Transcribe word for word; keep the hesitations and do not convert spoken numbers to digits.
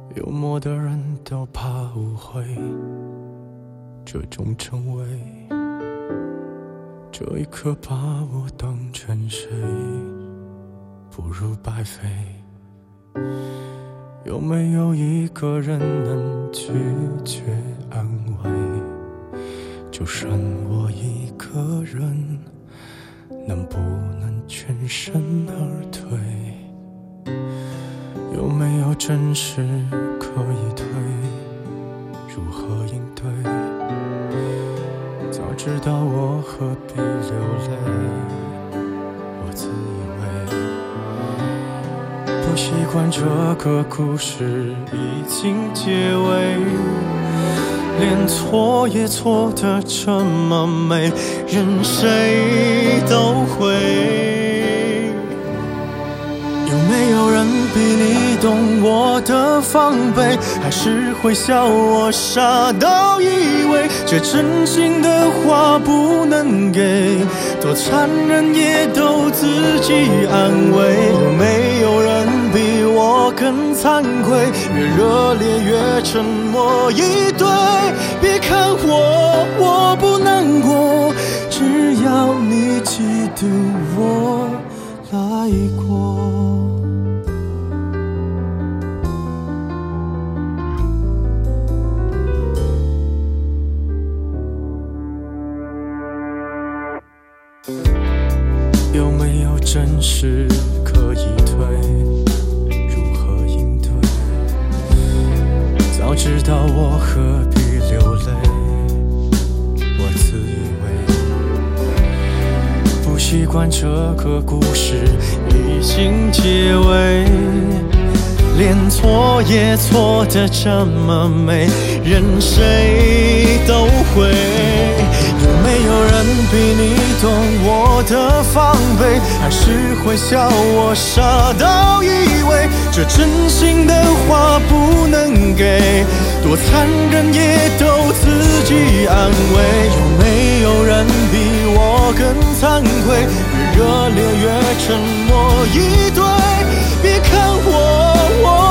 幽默的人都怕误会，这种称谓，这一刻把我当成谁，不如白费。有没有一个人能拒绝安慰？就剩我一个人，能不能全身而退？有没有真实可以退？如何应对？早知道我何必流泪？我自以为不习惯这个故事已经结尾，连错也错得这么美，任谁都会。有没有人比你懂我的防备？还是会笑我傻到以为这真心的话不能给，多残忍也都自己安慰。有没有人比我更惭愧？越热烈越沉默以对。别看我，我不难过，只要你记得我来过。有没有真实可以退？如何应对？早知道我何必流泪？我自以为不习惯这个故事已经结尾，连错也错得这么美，任谁都会。有没有人比你懂我的防备？还是会笑我傻到以为这真心的话不能给，多残忍也都自己安慰。有没有人比我更惭愧？越热烈越沉默以对。别看我，我